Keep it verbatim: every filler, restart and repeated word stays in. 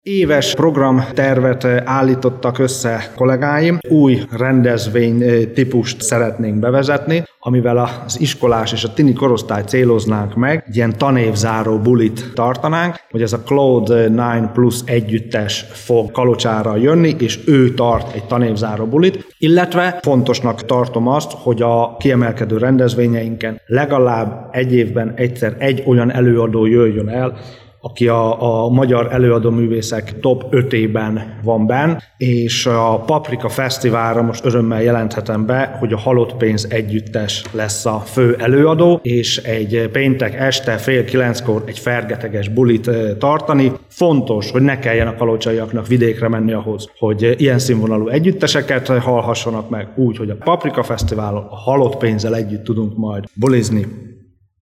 Éves programtervet állítottak össze kollégáim, új rendezvény típust szeretnénk bevezetni, amivel az iskolás és a tini korosztály céloznánk meg, egy ilyen tanévzáró bulit tartanánk, hogy ez a Cloud kilenc plusz együttes fog Kalocsára jönni, és ő tart egy tanévzáró bulit, illetve fontosnak tartom azt, hogy a kiemelkedő rendezvényeinken legalább egy évben egyszer egy olyan előadó jöjjön el, aki a, a magyar előadóművészek top ötében van benn, és a Paprika Fesztiválra most örömmel jelenthetem be, hogy a Halott Pénz együttes lesz a fő előadó, és egy péntek este fél kilenckor egy fergeteges bulit tartani. Fontos, hogy ne kelljen a kalocsaiaknak vidékre menni ahhoz, hogy ilyen színvonalú együtteseket hallhassanak meg, úgy, hogy a Paprika Fesztiválon a Halott Pénzzel együtt tudunk majd bulizni.